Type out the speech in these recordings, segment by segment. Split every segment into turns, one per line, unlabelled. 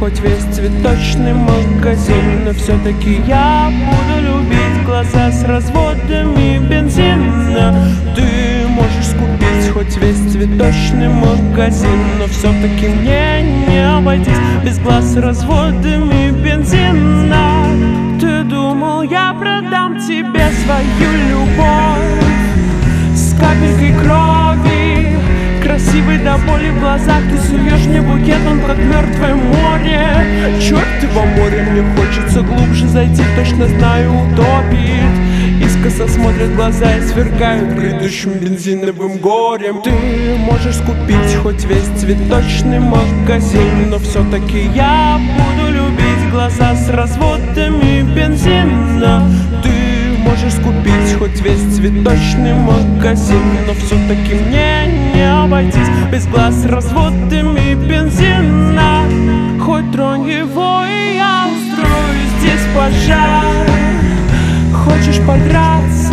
хоть весь цветочный магазин, но все-таки я буду любить глаза с разводами бензина. Ты можешь скупить хоть весь цветочный магазин, но все-таки мне не обойтись без глаз с разводами бензина. Ты думал, я продам тебе свою любовь с капелькой крови, красивый до боли в глазах. Ты суешь мне букет, он как мертвое море. Черт его море, мне хочется глубже зайти, точно знаю, утопит. Искоса смотрят глаза и сверкают грядущим бензиновым горем. Ты можешь купить хоть весь цветочный магазин, но все-таки я буду любить глаза с разводами бензина. Ты можешь купить хоть весь цветочный магазин, но все-таки мне не обойтись без глаз с разводами бензина. Хоть тронь его, и я устрою здесь пожар. Хочешь подраться?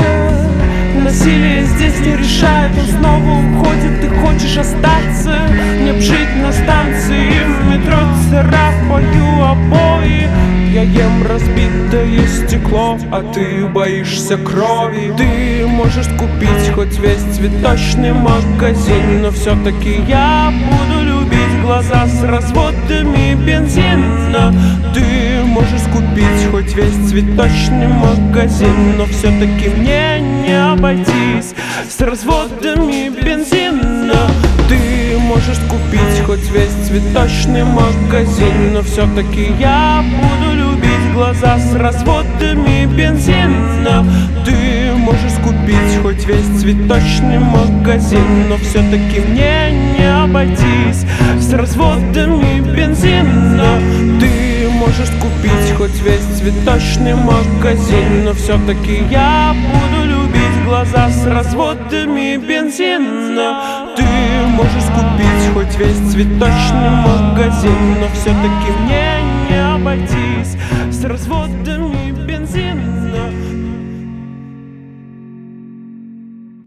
Насилие здесь не решает, он снова уходит. Ты хочешь остаться? Мне б жить на станции, в метро царапаю обои. Я ем разбитое стекло, а ты боишься крови. Ты можешь купить хоть весь цветочный магазин, но все-таки я буду любить глаза с разводами бензина. Ты можешь купить хоть весь цветочный магазин, но все-таки мне не обойтись с разводами бензина. Ты можешь купить хоть весь цветочный магазин, но все-таки я буду любить глаза с разводами бензина. Ты можешь купить хоть весь цветочный магазин, но все-таки мне не обойтись с разводами бензина. Ты можешь купить хоть весь цветочный магазин, но все-таки я буду любить глаза с разводами бензина. Ты можешь купить хоть весь цветочный магазин, но все-таки мне не обойтись с разводами